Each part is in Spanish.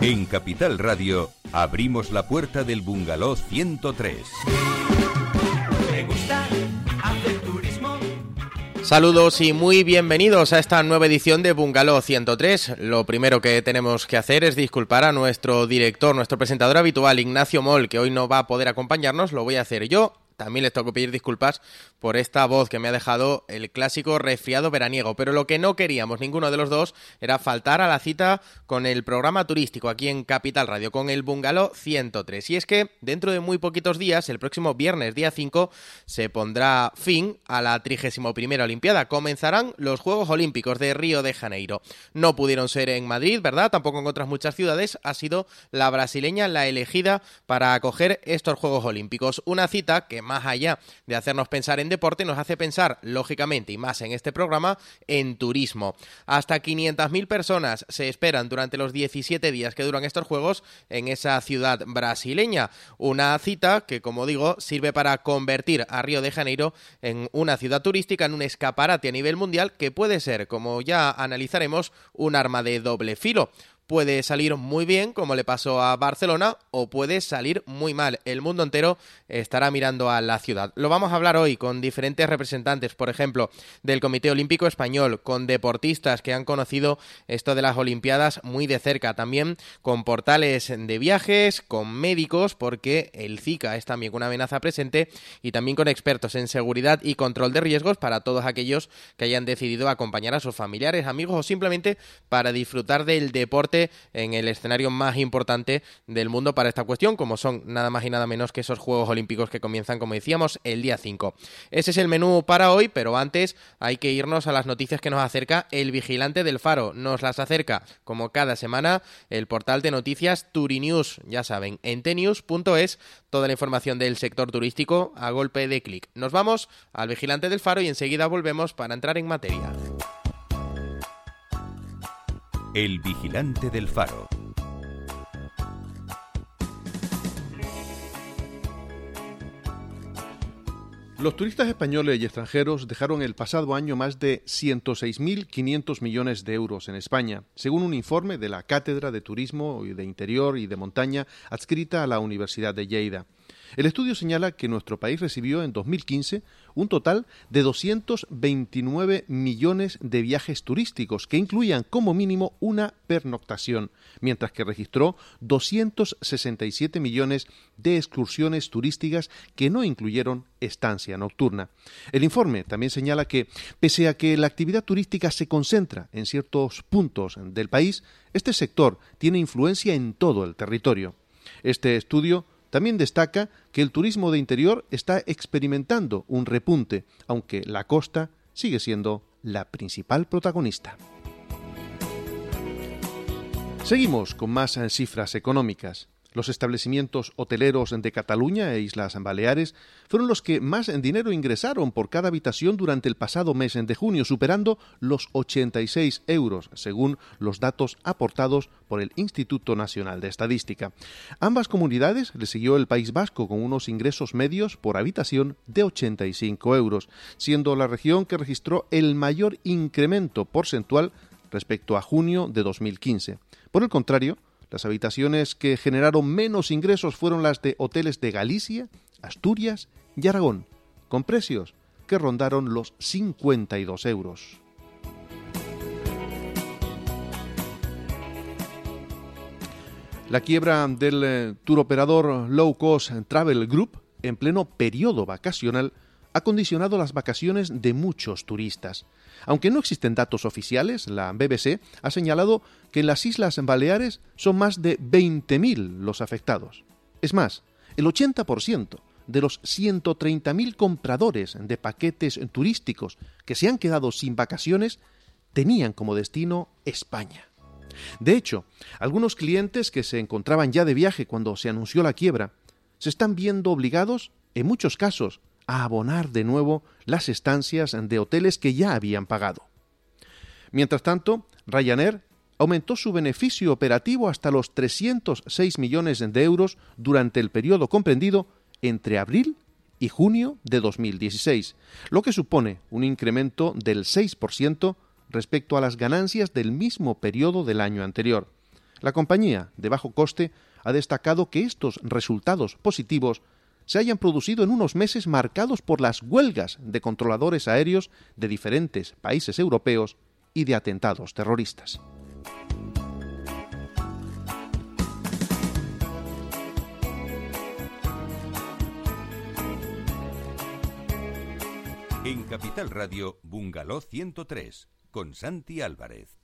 En Capital Radio abrimos la puerta del Bungalow 103. Me gusta hacer turismo. Saludos y muy bienvenidos a esta nueva edición de Bungalow 103. Lo primero que tenemos que hacer es disculpar a nuestro director, nuestro presentador habitual, Ignacio Moll, que hoy no va a poder acompañarnos. Lo voy a hacer yo. También les tengo que pedir disculpas por esta voz que me ha dejado el clásico resfriado veraniego, pero lo que no queríamos ninguno de los dos era faltar a la cita con el programa turístico aquí en Capital Radio, con el Bungalow 103. Y es que dentro de muy poquitos días, el próximo viernes, día 5, se pondrá fin a la 31ª Olimpiada. Comenzarán los Juegos Olímpicos de Río de Janeiro. No pudieron ser en Madrid, ¿verdad? Tampoco en otras muchas ciudades. Ha sido la brasileña la elegida para acoger estos Juegos Olímpicos. Una cita que, más allá de hacernos pensar en deporte, nos hace pensar, lógicamente, y más en este programa, en turismo. Hasta 500.000 personas se esperan durante los 17 días que duran estos juegos en esa ciudad brasileña. Una cita que, como digo, sirve para convertir a Río de Janeiro en una ciudad turística, en un escaparate a nivel mundial que puede ser, como ya analizaremos, un arma de doble filo. Puede salir muy bien, como le pasó a Barcelona, o puede salir muy mal. El mundo entero estará mirando a la ciudad. Lo vamos a hablar hoy con diferentes representantes, por ejemplo, del Comité Olímpico Español, con deportistas que han conocido esto de las Olimpiadas muy de cerca, también con portales de viajes, con médicos, porque el Zika es también una amenaza presente, y también con expertos en seguridad y control de riesgos para todos aquellos que hayan decidido acompañar a sus familiares, amigos o simplemente para disfrutar del deporte en el escenario más importante del mundo para esta cuestión, como son nada más y nada menos que esos Juegos Olímpicos que comienzan, como decíamos, el día 5. Ese es el menú para hoy, pero antes hay que irnos a las noticias que nos acerca el Vigilante del Faro. Nos las acerca, como cada semana, el portal de noticias Turinews. Ya saben, en tnews.es, toda la información del sector turístico a golpe de clic. Nos vamos al Vigilante del Faro y enseguida volvemos para entrar en materia. El Vigilante del Faro. Los turistas españoles y extranjeros dejaron el pasado año más de 106.500 millones de euros en España, según un informe de la Cátedra de Turismo de Interior y de Montaña adscrita a la Universidad de Lleida. El estudio señala que nuestro país recibió en 2015 un total de 229 millones de viajes turísticos, que incluían como mínimo una pernoctación, mientras que registró 267 millones de excursiones turísticas que no incluyeron estancia nocturna. El informe también señala que, pese a que la actividad turística se concentra en ciertos puntos del país, este sector tiene influencia en todo el territorio. Este estudio también destaca que el turismo de interior está experimentando un repunte, aunque la costa sigue siendo la principal protagonista. Seguimos con más cifras económicas. Los establecimientos hoteleros de Cataluña e Islas Baleares fueron los que más dinero ingresaron por cada habitación durante el pasado mes de junio, superando los 86 euros, según los datos aportados por el Instituto Nacional de Estadística. Ambas comunidades le siguió el País Vasco con unos ingresos medios por habitación de 85 euros, siendo la región que registró el mayor incremento porcentual respecto a junio de 2015. Por el contrario, las habitaciones que generaron menos ingresos fueron las de hoteles de Galicia, Asturias y Aragón, con precios que rondaron los 52 euros. La quiebra del turoperador Low Cost Travel Group en pleno periodo vacacional ha condicionado las vacaciones de muchos turistas. Aunque no existen datos oficiales, la BBC ha señalado que en las Islas Baleares son más de 20.000 los afectados. Es más, el 80% de los 130.000 compradores de paquetes turísticos que se han quedado sin vacaciones tenían como destino España. De hecho, algunos clientes que se encontraban ya de viaje cuando se anunció la quiebra se están viendo obligados, en muchos casos, a abonar de nuevo las estancias de hoteles que ya habían pagado. Mientras tanto, Ryanair aumentó su beneficio operativo hasta los 306 millones de euros durante el periodo comprendido entre abril y junio de 2016, lo que supone un incremento del 6% respecto a las ganancias del mismo periodo del año anterior. La compañía, de bajo coste, ha destacado que estos resultados positivos se hayan producido en unos meses marcados por las huelgas de controladores aéreos de diferentes países europeos y de atentados terroristas. En Capital Radio, Bungalow 103, con Santi Álvarez.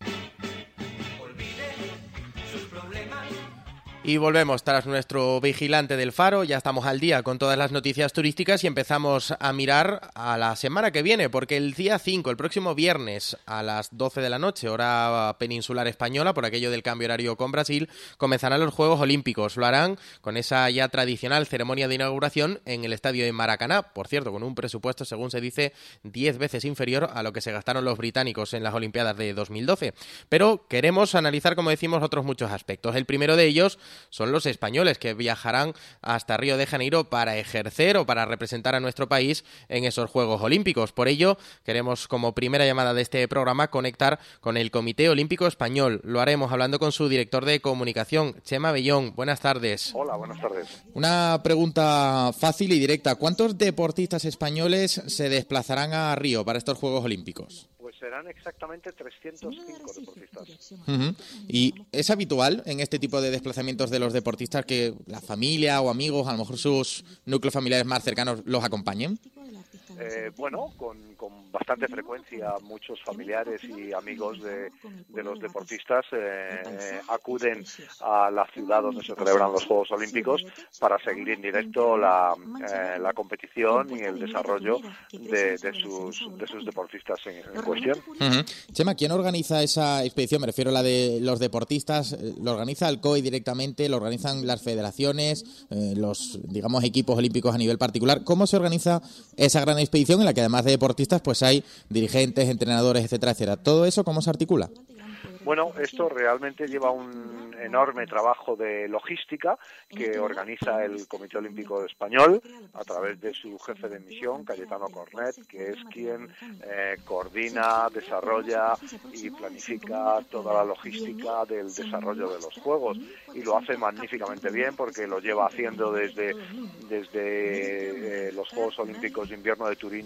Y volvemos tras nuestro vigilante del faro, ya estamos al día con todas las noticias turísticas y empezamos a mirar a la semana que viene, porque el día 5, el próximo viernes a las 12 de la noche, hora peninsular española, por aquello del cambio horario con Brasil, comenzarán los Juegos Olímpicos. Lo harán con esa ya tradicional ceremonia de inauguración en el estadio de Maracaná, por cierto, con un presupuesto, según se dice, 10 veces inferior a lo que se gastaron los británicos en las Olimpiadas de 2012. Pero queremos analizar, como decimos, otros muchos aspectos. El primero de ellos son los españoles que viajarán hasta Río de Janeiro para ejercer o para representar a nuestro país en esos Juegos Olímpicos. Por ello, queremos, como primera llamada de este programa, conectar con el Comité Olímpico Español. Lo haremos hablando con su director de comunicación, Chema Bellón. Buenas tardes. Hola, buenas tardes. Una pregunta fácil y directa. ¿Cuántos deportistas españoles se desplazarán a Río para estos Juegos Olímpicos? Pues serán exactamente 305 deportistas. Uh-huh. ¿Y es habitual en este tipo de desplazamientos de los deportistas que la familia o amigos, a lo mejor sus núcleos familiares más cercanos, los acompañen? Bueno, con bastante frecuencia muchos familiares y amigos de los deportistas acuden a la ciudad donde se celebran los Juegos Olímpicos para seguir en directo la competición y el desarrollo de sus deportistas en cuestión. Uh-huh. Chema, ¿quién organiza esa expedición? Me refiero a la de los deportistas. ¿Lo organiza el COI directamente? ¿Lo organizan las federaciones? Los, digamos, equipos olímpicos a nivel particular. ¿Cómo se organiza esa gran expedición en la que además de deportistas pues hay dirigentes, entrenadores, etcétera, etcétera? ¿Todo eso cómo se articula? Bueno, esto realmente lleva un enorme trabajo de logística que organiza el Comité Olímpico Español a través de su jefe de misión, Cayetano Cornet, que es quien coordina, desarrolla y planifica toda la logística del desarrollo de los Juegos. Y lo hace magníficamente bien porque lo lleva haciendo desde los Juegos Olímpicos de Invierno de Turín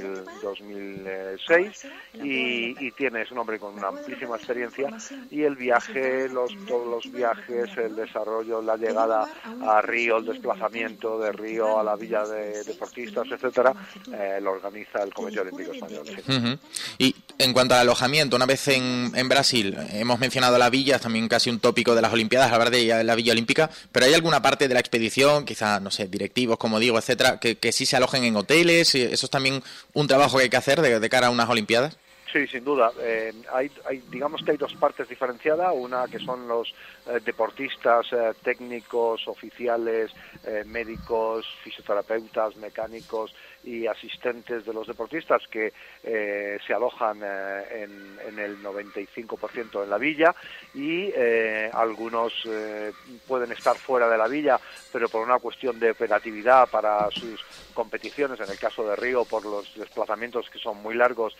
2006 y es un hombre con una amplísima experiencia. Y el viaje, todos los viajes, el desarrollo, la llegada a Río, el desplazamiento de Río a la villa de deportistas, etcétera, lo organiza el Comité Olímpico Español. Sí. Uh-huh. Y en cuanto al alojamiento, una vez en Brasil, hemos mencionado la villa, es también casi un tópico de las Olimpiadas, hablar de la Villa Olímpica, pero ¿hay alguna parte de la expedición, quizá, no sé, directivos, como digo, etcétera, que sí se alojen en hoteles? ¿Eso es también un trabajo que hay que hacer de cara a unas Olimpiadas? Sí, sin duda. Digamos que hay dos partes diferenciadas. Una que son los deportistas, técnicos, oficiales, médicos, fisioterapeutas, mecánicos y asistentes de los deportistas que se alojan en el 95% en la villa y algunos pueden estar fuera de la villa, pero por una cuestión de operatividad para sus competiciones, en el caso de Río, por los desplazamientos que son muy largos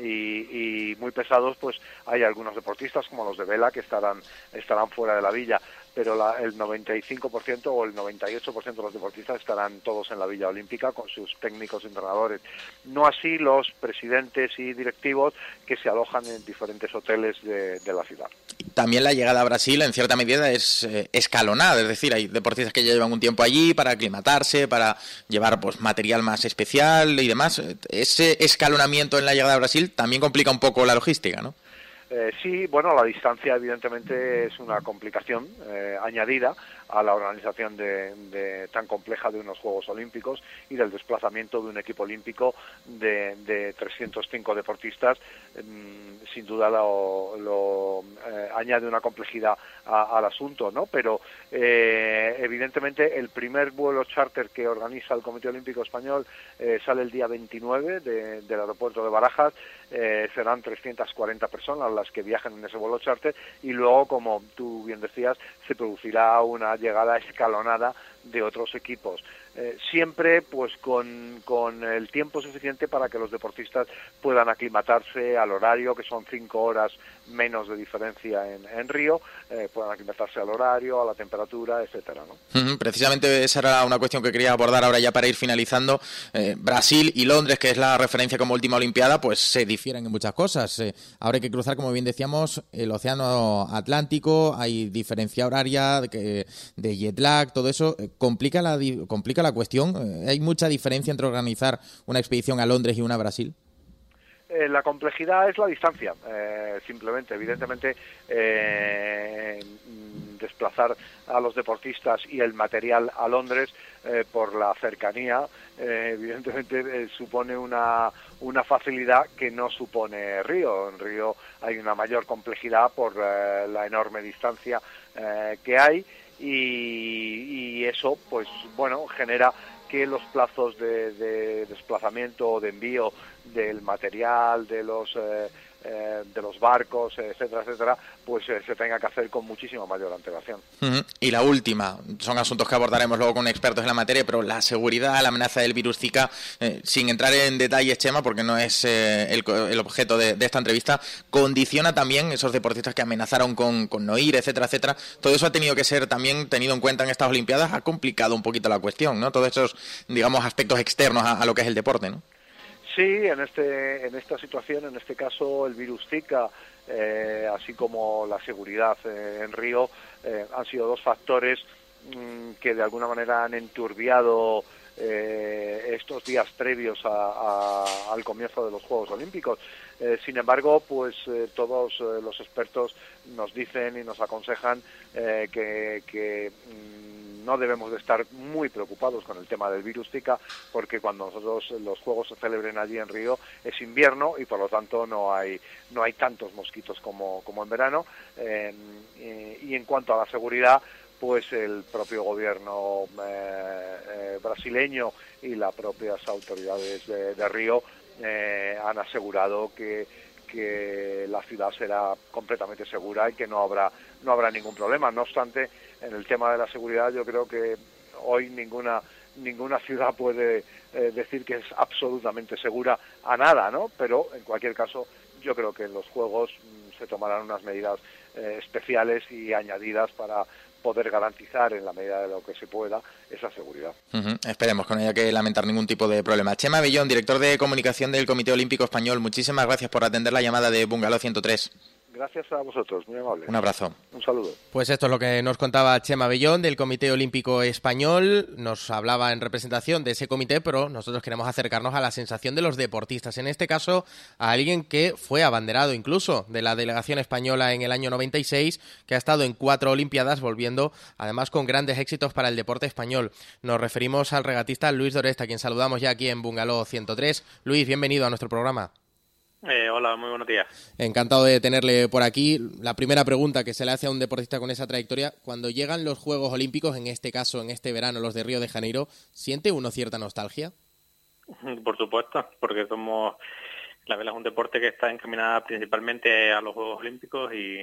y muy pesados, pues hay algunos deportistas como los de vela que estarán fuera de la villa, pero el 95% o el 98% de los deportistas estarán todos en la Villa Olímpica con sus técnicos y entrenadores. No así los presidentes y directivos que se alojan en diferentes hoteles de la ciudad. También la llegada a Brasil en cierta medida es escalonada, es decir, hay deportistas que ya llevan un tiempo allí para aclimatarse, para llevar pues material más especial y demás. Ese escalonamiento en la llegada a Brasil también complica un poco la logística, ¿no? Sí, bueno, la distancia evidentemente es una complicación añadida a la organización tan compleja de unos Juegos Olímpicos y del desplazamiento de un equipo olímpico de 305 deportistas. Sin duda lo añade una complejidad al asunto, ¿no? Pero evidentemente el primer vuelo charter que organiza el Comité Olímpico Español sale el día 29 del aeropuerto de Barajas. Serán 340 personas las que viajan en ese vuelo charter y luego, como tú bien decías, se producirá una llegada escalonada de otros equipos. Siempre pues con el tiempo suficiente para que los deportistas puedan aclimatarse al horario, que son 5 horas menos de diferencia en Río, puedan aclimatarse al horario, a la temperatura, etcétera, ¿no? Precisamente esa era una cuestión que quería abordar ahora ya para ir finalizando. Brasil y Londres, que es la referencia como última Olimpiada, pues se difieren en muchas cosas. Ahora hay que cruzar, como bien decíamos, el Océano Atlántico, hay diferencia horaria de jet lag, todo eso complica la cuestión. ¿Hay mucha diferencia entre organizar una expedición a Londres y una a Brasil? La complejidad es la distancia, simplemente. Evidentemente, desplazar a los deportistas y el material a Londres por la cercanía, evidentemente supone una facilidad que no supone Río. En Río hay una mayor complejidad por la enorme distancia que hay y eso, pues bueno, genera que los plazos de desplazamiento o de envío del material, de los barcos, etcétera, etcétera, pues se tenga que hacer con muchísima mayor antelación. Y la última, son asuntos que abordaremos luego con expertos en la materia, pero la seguridad, la amenaza del virus Zika, sin entrar en detalles, Chema, porque no es el objeto de esta entrevista, condiciona también esos deportistas que amenazaron con no ir, etcétera, etcétera. Todo eso ha tenido que ser también tenido en cuenta en estas Olimpiadas, ha complicado un poquito la cuestión, ¿no? Todos esos, digamos, aspectos externos a lo que es el deporte, ¿no? Sí, en esta situación, en este caso, el virus Zika, así como la seguridad en Río, han sido dos factores que de alguna manera han enturbiado estos días previos al comienzo de los Juegos Olímpicos. Sin embargo, pues todos los expertos nos dicen y nos aconsejan que no debemos de estar muy preocupados con el tema del virus Zika, porque cuando los Juegos se celebren allí en Río es invierno y por lo tanto no hay tantos mosquitos como en verano. Y en cuanto a la seguridad, pues el propio gobierno brasileño y las propias autoridades de Río han asegurado que la ciudad será completamente segura y que no habrá ningún problema. No obstante, en el tema de la seguridad yo creo que hoy ninguna ciudad puede decir que es absolutamente segura a nada, ¿no? Pero en cualquier caso yo creo que en los Juegos se tomarán unas medidas especiales y añadidas para poder garantizar en la medida de lo que se pueda esa seguridad. Esperemos que no haya que lamentar ningún tipo de problema. Chema Bellón, director de comunicación del Comité Olímpico Español, muchísimas gracias por atender la llamada de Bungalow 103. Gracias a vosotros, muy amable. Un abrazo. Un saludo. Pues esto es lo que nos contaba Chema Bellón del Comité Olímpico Español. Nos hablaba en representación de ese comité, pero nosotros queremos acercarnos a la sensación de los deportistas. En este caso, a alguien que fue abanderado incluso de la delegación española en el año 96, que ha estado en 4 Olimpiadas, volviendo además con grandes éxitos para el deporte español. Nos referimos al regatista Luis Doresta, a quien saludamos ya aquí en Bungalow 103. Luis, bienvenido a nuestro programa. Hola, muy buenos días. Encantado de tenerle por aquí. La primera pregunta que se le hace a un deportista con esa trayectoria, cuando llegan los Juegos Olímpicos, en este caso, en este verano, los de Río de Janeiro, ¿siente uno cierta nostalgia? Por supuesto, porque la vela es un deporte que está encaminada principalmente a los Juegos Olímpicos y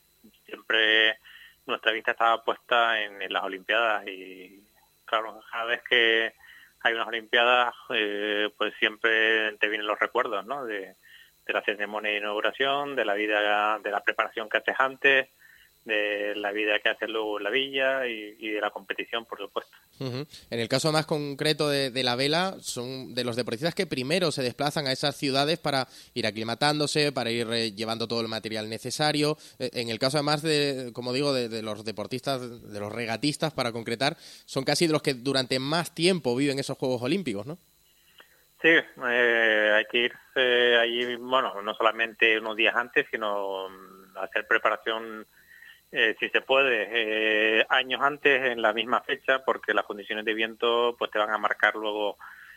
siempre nuestra vista estaba puesta en las Olimpiadas y claro, cada vez que hay unas Olimpiadas, pues siempre te vienen los recuerdos, ¿no? De la ceremonia de inauguración, de la vida, de la preparación que haces antes, de la vida que haces luego en la villa y de la competición, por supuesto. En el caso más concreto de la vela, son de los deportistas que primero se desplazan a esas ciudades para ir aclimatándose, para ir llevando todo el material necesario. En el caso además como digo, de los deportistas, de los regatistas, para concretar, son casi de los que durante más tiempo viven esos Juegos Olímpicos, ¿no? Sí, hay que irse allí, bueno, no solamente unos días antes, sino hacer preparación, si se puede, años antes en la misma fecha, porque las condiciones de viento pues te van a marcar luego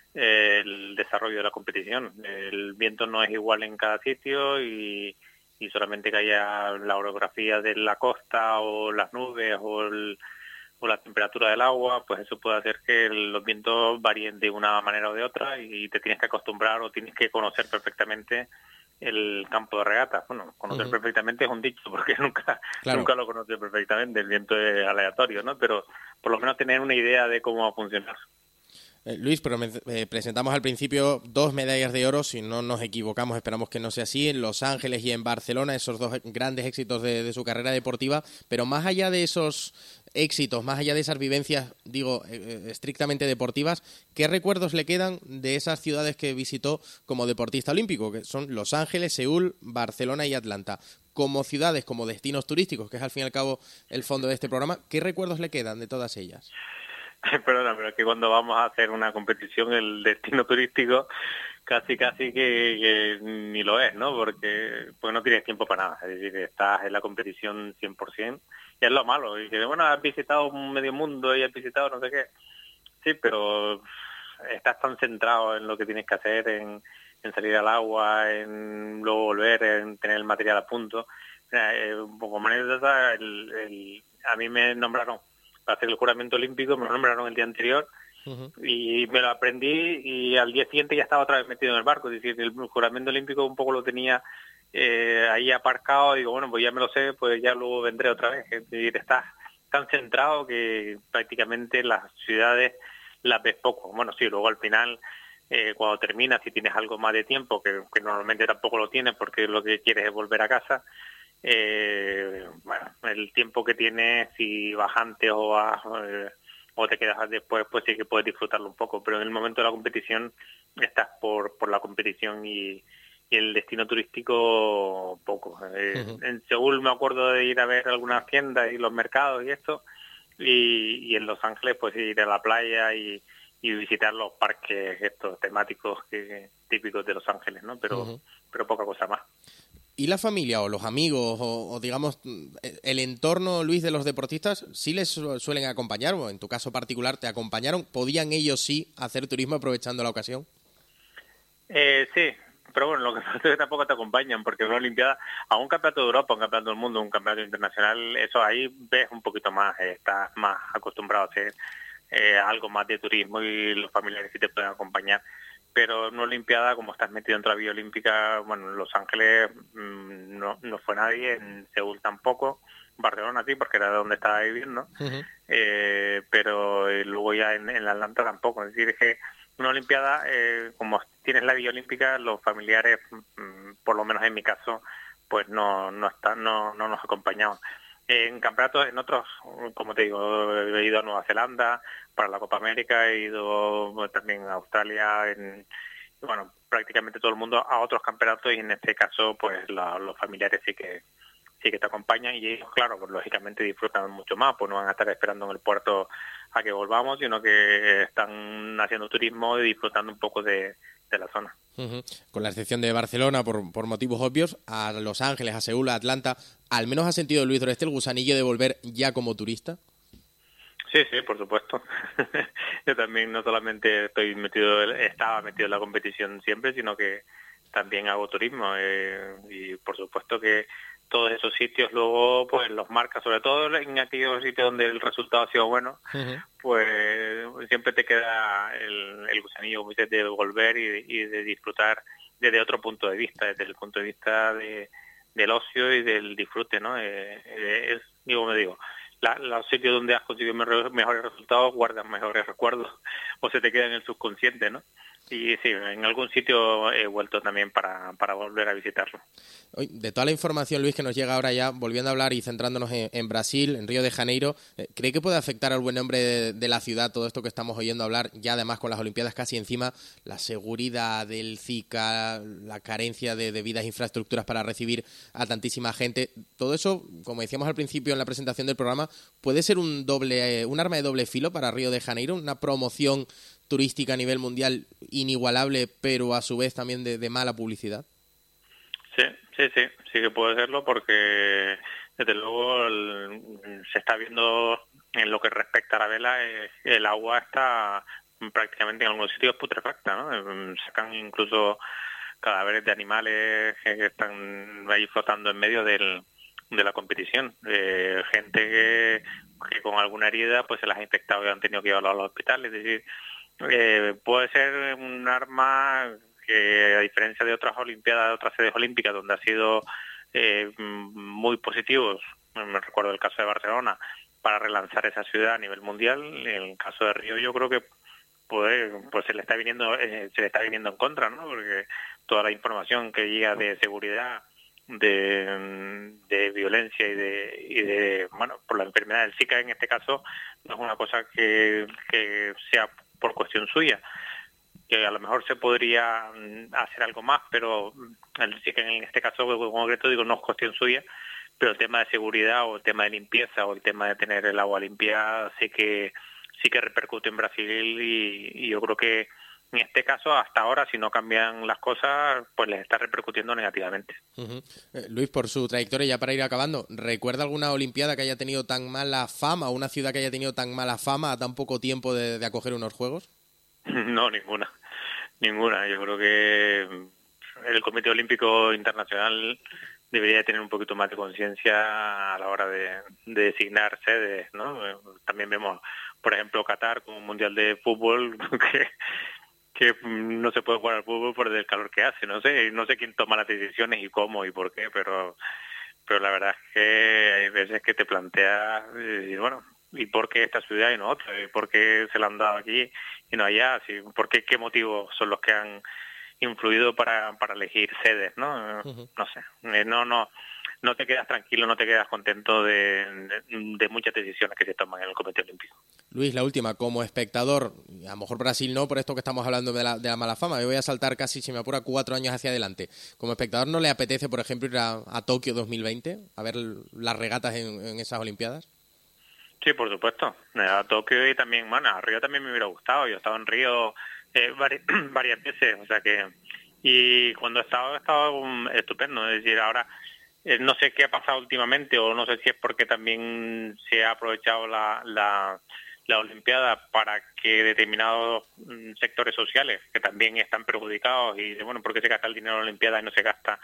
el desarrollo de la competición. El viento no es igual en cada sitio y solamente que haya la orografía de la costa o las nubes o la temperatura del agua, pues eso puede hacer que los vientos varíen de una manera o de otra y te tienes que acostumbrar o tienes que conocer perfectamente el campo de regata. Bueno, conocer perfectamente es un dicho, porque nunca lo conoce perfectamente, el viento es aleatorio, ¿no? Pero por lo menos tener una idea de cómo va a funcionar. Luis, pero presentamos al principio 2 medallas de oro, si no nos equivocamos, esperamos que no sea así, en Los Ángeles y en Barcelona, esos 2 grandes éxitos de su carrera deportiva, pero más allá de esos éxitos, más allá de esas vivencias, digo, estrictamente deportivas, ¿qué recuerdos le quedan de esas ciudades que visitó como deportista olímpico, que son Los Ángeles, Seúl, Barcelona y Atlanta? Como ciudades, como destinos turísticos, que es al fin y al cabo el fondo de este programa, ¿qué recuerdos le quedan de todas ellas? Perdona, pero es que cuando vamos a hacer una competición, el destino turístico casi que ni lo es, ¿no? Porque no tienes tiempo para nada. Es decir, estás en la competición 100%, y es lo malo. Y que, bueno, has visitado un medio mundo y has visitado no sé qué. Sí, pero estás tan centrado en lo que tienes que hacer, en salir al agua, en luego volver, en tener el material a punto. Un poco más anécdota, a mí me nombraron para hacer el juramento olímpico, me lo nombraron el día anterior, y me lo aprendí, y al día siguiente ya estaba otra vez metido en el barco. Es decir, el juramento olímpico un poco lo tenía ahí aparcado, y digo, bueno, pues ya me lo sé, pues ya luego vendré otra vez. Es decir, estás tan centrado que prácticamente las ciudades las ves poco. Bueno, sí, luego al final, cuando terminas, si tienes algo más de tiempo, que normalmente tampoco lo tienes porque lo que quieres es volver a casa, bueno, el tiempo que tienes, si vas antes o vas o te quedas después, pues sí que puedes disfrutarlo un poco, pero en el momento de la competición estás por la competición, y el destino turístico poco. En Seúl me acuerdo de ir a ver algunas tiendas y los mercados y esto, y en Los Ángeles pues ir a la playa y visitar los parques estos temáticos típicos de Los Ángeles, ¿no? Pero poca cosa más. ¿Y la familia o los amigos o digamos el entorno, Luis, de los deportistas sí les suelen acompañar? O en tu caso particular, ¿te acompañaron? ¿Podían ellos sí hacer turismo aprovechando la ocasión? Sí, pero bueno, lo que pasa es que tampoco te acompañan, porque una Olimpiada, a un campeonato de Europa, un campeonato del mundo, un campeonato internacional, eso ahí ves un poquito más, estás más acostumbrado a hacer algo más de turismo, y los familiares sí te pueden acompañar. Pero en una Olimpiada, como estás metido en la Vía Olímpica, bueno, en Los Ángeles no fue nadie, en Seúl tampoco, Barcelona sí, porque era donde estaba viviendo, pero luego ya en Atlanta tampoco. Es decir, es que una Olimpiada, como tienes la Vía Olímpica, los familiares, por lo menos en mi caso, pues no nos acompañaban. En campeonatos, en otros, como te digo, he ido a Nueva Zelanda para la Copa América, he ido también a Australia, bueno, prácticamente todo el mundo a otros campeonatos, y en este caso, pues los familiares sí que te acompañan, y ellos, claro, pues lógicamente disfrutan mucho más, pues no van a estar esperando en el puerto a que volvamos, sino que están haciendo turismo y disfrutando un poco de la zona. Con la excepción de Barcelona, por motivos obvios, a Los Ángeles, a Seúl, a Atlanta, ¿al menos ha sentido Luis Doreste el gusanillo de volver ya como turista? Sí, por supuesto. Yo también no solamente estaba metido en la competición siempre, sino que también hago turismo, y por supuesto que todos esos sitios luego pues los marca, sobre todo en aquellos sitios donde el resultado ha sido bueno, pues siempre te queda el gusanillo de volver y de disfrutar desde otro punto de vista, desde el punto de vista del ocio y del disfrute, ¿no? Los sitios donde has conseguido mejores resultados guardan mejores recuerdos, o se te queda en el subconsciente, ¿no? Y sí, en algún sitio he vuelto también para volver a visitarlo. De toda la información, Luis, que nos llega ahora ya, volviendo a hablar y centrándonos en Brasil, en Río de Janeiro, ¿cree que puede afectar al buen nombre de la ciudad todo esto que estamos oyendo hablar, ya además con las Olimpiadas casi encima, la seguridad del Zika, la carencia de debidas infraestructuras para recibir a tantísima gente? Todo eso, como decíamos al principio en la presentación del programa, puede ser un arma de doble filo para Río de Janeiro, una promoción turística a nivel mundial inigualable, pero a su vez también de mala publicidad. Sí que puede serlo, porque desde luego se está viendo en lo que respecta a la vela, el agua está prácticamente en algunos sitios putrefacta, ¿no? Sacan incluso cadáveres de animales que están ahí flotando en medio de la competición, gente que con alguna herida pues se las ha infectado y han tenido que llevarlo a los hospitales. Es decir, puede ser un arma que a diferencia de otras Olimpiadas, de otras sedes olímpicas donde ha sido muy positivos, me recuerdo el caso de Barcelona, para relanzar esa ciudad a nivel mundial, en el caso de Río yo creo que pues se le está viniendo en contra, ¿no? Porque toda la información que llega de seguridad, de violencia y de bueno, por la enfermedad del Zika en este caso, no es una cosa que sea por cuestión suya, que a lo mejor se podría hacer algo más, pero el Zika en este caso en concreto digo no es cuestión suya, pero el tema de seguridad o el tema de limpieza o el tema de tener el agua limpia sí que repercute en Brasil y yo creo que en este caso, hasta ahora, si no cambian las cosas, pues les está repercutiendo negativamente. Luis, por su trayectoria, ya para ir acabando, ¿recuerda alguna Olimpiada que haya tenido tan mala fama, o una ciudad que haya tenido tan mala fama a tan poco tiempo de acoger unos Juegos? No, ninguna. Yo creo que el Comité Olímpico Internacional debería tener un poquito más de conciencia a la hora de designar sedes, ¿no? También vemos, por ejemplo, Qatar con un mundial de fútbol que no se puede jugar al fútbol por el calor que hace, no sé quién toma las decisiones y cómo y por qué, pero la verdad es que hay veces que te planteas, bueno, ¿y por qué esta ciudad y no otra? ¿Y por qué se la han dado aquí y no allá? ¿Por qué motivos son los que han influido para elegir sedes, ¿no? No sé, no te quedas tranquilo, no te quedas contento de muchas decisiones que se toman en el Comité Olímpico. Luis, la última, como espectador, a lo mejor Brasil no, por esto que estamos hablando de la mala fama, me voy a saltar casi, si me apura, 4 años hacia adelante. Como espectador, ¿no le apetece, por ejemplo, ir a Tokio 2020, a ver las regatas en esas Olimpiadas? Sí, por supuesto, a Tokio y también, bueno, a Río también me hubiera gustado, yo he estado en Río varias veces, o sea que, y cuando he estado estupendo, es decir, ahora no sé qué ha pasado últimamente o no sé si es porque también se ha aprovechado la Olimpiada para que determinados sectores sociales que también están perjudicados y bueno, ¿por qué se gasta el dinero en la Olimpiada y no se gasta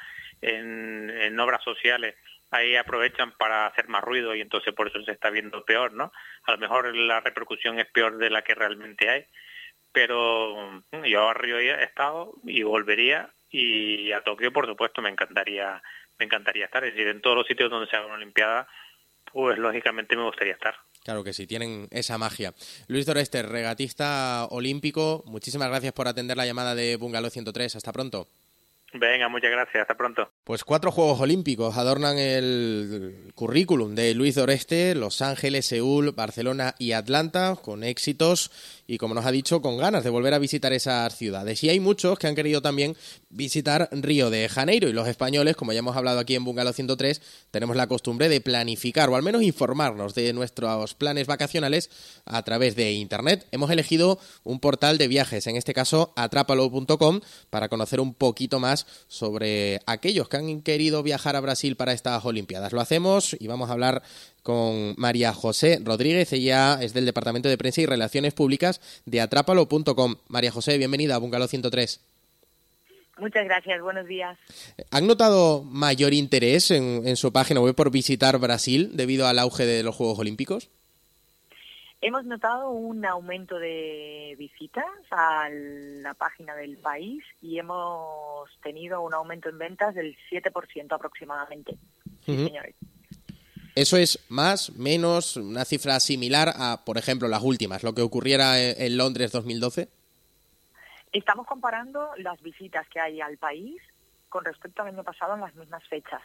en obras sociales? Ahí aprovechan para hacer más ruido y entonces por eso se está viendo peor, ¿no? A lo mejor la repercusión es peor de la que realmente hay, pero yo a Río he estado y volvería, y a Tokio por supuesto me encantaría estar, es decir, en todos los sitios donde se haga una Olimpiada, pues lógicamente me gustaría estar. Claro que sí, tienen esa magia. Luis Doreste, regatista olímpico, muchísimas gracias por atender la llamada de Bungalow 103. Hasta pronto. Venga, muchas gracias. Hasta pronto. Pues 4 Juegos Olímpicos adornan el currículum de Luis Doreste: Los Ángeles, Seúl, Barcelona y Atlanta, con éxitos y, como nos ha dicho, con ganas de volver a visitar esas ciudades. Y hay muchos que han querido también visitar Río de Janeiro, y los españoles, como ya hemos hablado aquí en Bungalow 103, tenemos la costumbre de planificar, o al menos informarnos de nuestros planes vacacionales a través de Internet. Hemos elegido un portal de viajes, en este caso atrápalo.com, para conocer un poquito más sobre aquellos que han querido viajar a Brasil para estas Olimpiadas. Lo hacemos y vamos a hablar con María José Rodríguez. Ella es del Departamento de Prensa y Relaciones Públicas de atrápalo.com. María José, bienvenida a Bungalow 103. Muchas gracias, buenos días. ¿Han notado mayor interés en su página web por visitar Brasil debido al auge de los Juegos Olímpicos? Hemos notado un aumento de visitas a la página del país y hemos tenido un aumento en ventas del 7% aproximadamente. Sí, señores. ¿Eso es más, menos, una cifra similar a, por ejemplo, las últimas, lo que ocurriera en Londres 2012? Estamos comparando las visitas que hay al país con respecto al año pasado en las mismas fechas.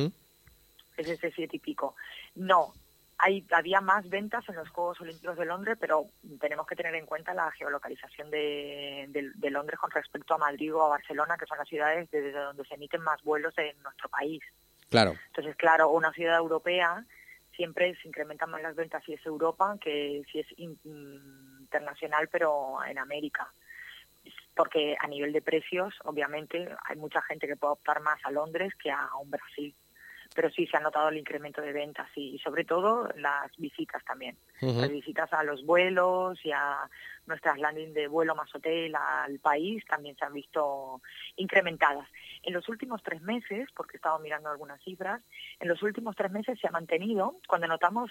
Es ese 7 y pico. No. Había más ventas en los Juegos Olímpicos de Londres, pero tenemos que tener en cuenta la geolocalización de Londres con respecto a Madrid o a Barcelona, que son las ciudades desde donde se emiten más vuelos en nuestro país. Claro. Entonces, claro, una ciudad europea siempre se incrementan más las ventas si es Europa que si es internacional, pero en América. Porque a nivel de precios, obviamente, hay mucha gente que puede optar más a Londres que a un Brasil. Pero sí se ha notado el incremento de ventas y sobre todo las visitas también. Las visitas a los vuelos y a nuestras landing de vuelo más hotel al país también se han visto incrementadas. En los últimos 3 meses, porque he estado mirando algunas cifras, en los últimos 3 meses se ha mantenido, cuando notamos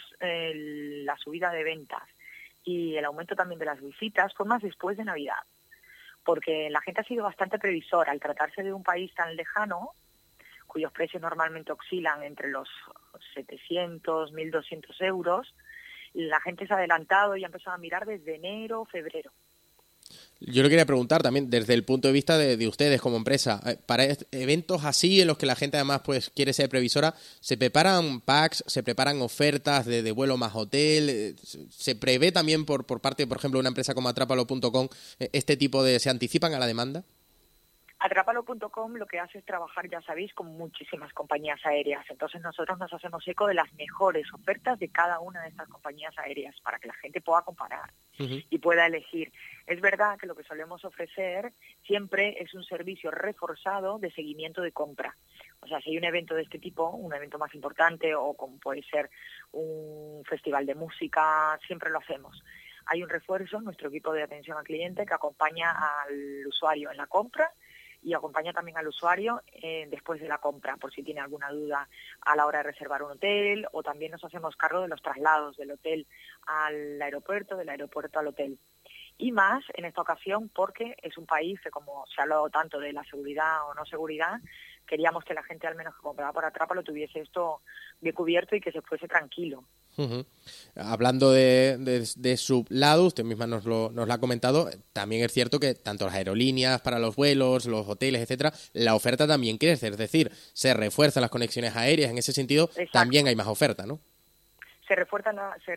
la subida de ventas y el aumento también de las visitas, fue más después de Navidad. porque la gente ha sido bastante previsora al tratarse de un país tan lejano, cuyos precios normalmente oscilan entre los 700, 1.200 euros. La gente se ha adelantado y ha empezado a mirar desde enero, febrero. Yo le quería preguntar también, desde el punto de vista de ustedes como empresa, para eventos así en los que la gente además pues quiere ser previsora, ¿se preparan packs, se preparan ofertas de vuelo más hotel? ¿Se prevé también por parte, por ejemplo, de una empresa como Atrápalo.com este tipo de... ¿se anticipan a la demanda? Atrápalo.com lo que hace es trabajar, ya sabéis, con muchísimas compañías aéreas. Entonces nosotros nos hacemos eco de las mejores ofertas de cada una de estas compañías aéreas para que la gente pueda comparar y pueda elegir. Es verdad que lo que solemos ofrecer siempre es un servicio reforzado de seguimiento de compra. O sea, si hay un evento de este tipo, un evento más importante o como puede ser un festival de música, siempre lo hacemos. Hay un refuerzo, nuestro equipo de atención al cliente, que acompaña al usuario en la compra y acompaña también al usuario después de la compra, por si tiene alguna duda a la hora de reservar un hotel, o también nos hacemos cargo de los traslados del hotel al aeropuerto, del aeropuerto al hotel. Y más en esta ocasión porque es un país que, como se ha hablado tanto de la seguridad o no seguridad, queríamos que la gente al menos que compraba por Atrápalo tuviese esto bien cubierto y que se fuese tranquilo. Hablando de su lado, usted misma nos lo ha comentado, también es cierto que tanto las aerolíneas para los vuelos, los hoteles, etcétera, la oferta también crece, es decir, se refuerzan las conexiones aéreas, en ese sentido. Exacto. También hay más oferta, ¿no? Se refuerzan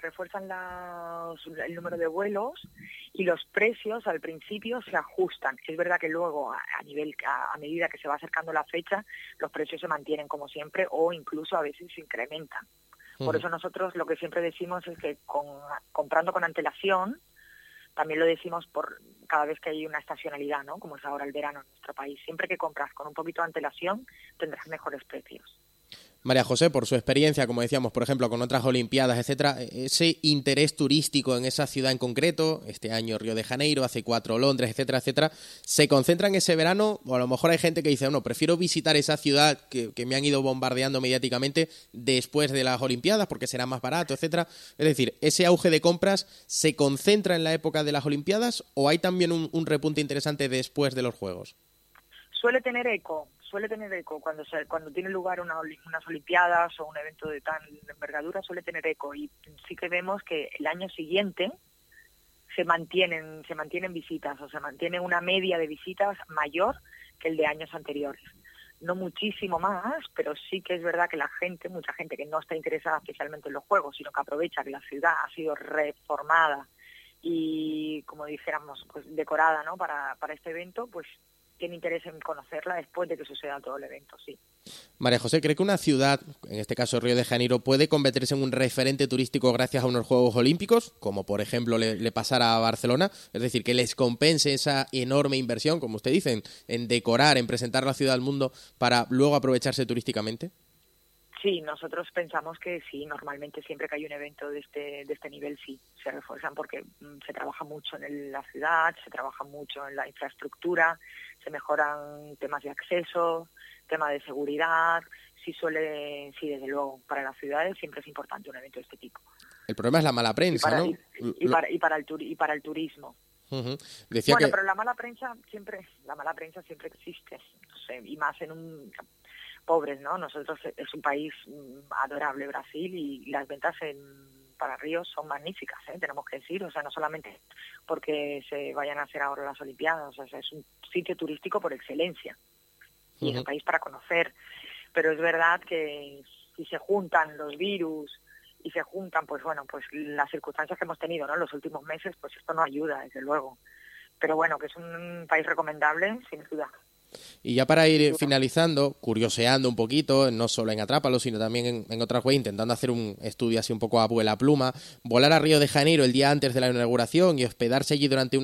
el número de vuelos y los precios al principio se ajustan. Es verdad que luego a medida que se va acercando la fecha, los precios se mantienen como siempre o incluso a veces se incrementan. Por eso nosotros lo que siempre decimos es que comprando con antelación, también lo decimos por cada vez que hay una estacionalidad, ¿no? Como es ahora el verano en nuestro país. Siempre que compras con un poquito de antelación, tendrás mejores precios. María José, por su experiencia, como decíamos, por ejemplo, con otras Olimpiadas, etcétera, ese interés turístico en esa ciudad en concreto, este año Río de Janeiro, hace 4 Londres, etcétera, etcétera, ¿se concentra en ese verano? O a lo mejor hay gente que dice, no, prefiero visitar esa ciudad que me han ido bombardeando mediáticamente después de las Olimpiadas porque será más barato, etcétera. Es decir, ¿ese auge de compras se concentra en la época de las Olimpiadas o hay también un repunte interesante después de los Juegos? Suele tener eco cuando tiene lugar unas Olimpiadas o un evento de tan envergadura, suele tener eco, y sí que vemos que el año siguiente se mantienen visitas, o se mantiene una media de visitas mayor que el de años anteriores. No muchísimo más, pero sí que es verdad que mucha gente que no está interesada especialmente en los Juegos, sino que aprovecha que la ciudad ha sido reformada y, como dijéramos, pues decorada, ¿no? para este evento, pues tiene interés en conocerla después de que suceda todo el evento, sí. María José, ¿cree que una ciudad, en este caso Río de Janeiro, puede convertirse en un referente turístico gracias a unos Juegos Olímpicos, como por ejemplo le pasara a Barcelona? Es decir, que les compense esa enorme inversión, como usted dice, en decorar, en presentar la ciudad al mundo para luego aprovecharse turísticamente. Sí, nosotros pensamos que sí, normalmente siempre que hay un evento de este nivel sí, se refuerzan porque se trabaja mucho en la ciudad, se trabaja mucho en la infraestructura, se mejoran temas de acceso, tema de seguridad, sí, desde luego, para las ciudades siempre es importante un evento de este tipo. El problema es la mala prensa, ¿no? Y para el turismo. Decía bueno, pero la mala prensa siempre existe, no sé, y más en un... pobres, ¿no? Nosotros es un país adorable, Brasil, y las ventas para Río son magníficas, tenemos que decir, o sea, no solamente porque se vayan a hacer ahora las Olimpiadas, o sea, es un sitio turístico por excelencia y es un país para conocer, pero es verdad que si se juntan los virus y se juntan, pues bueno, pues las circunstancias que hemos tenido, ¿no? Los últimos meses, pues esto no ayuda, desde luego, pero bueno, que es un país recomendable, sin duda. Y ya para ir finalizando, curioseando un poquito, no solo en Atrápalo, sino también en otras webs, intentando hacer un estudio así un poco a vuela pluma, volar a Río de Janeiro el día antes de la inauguración y hospedarse allí durante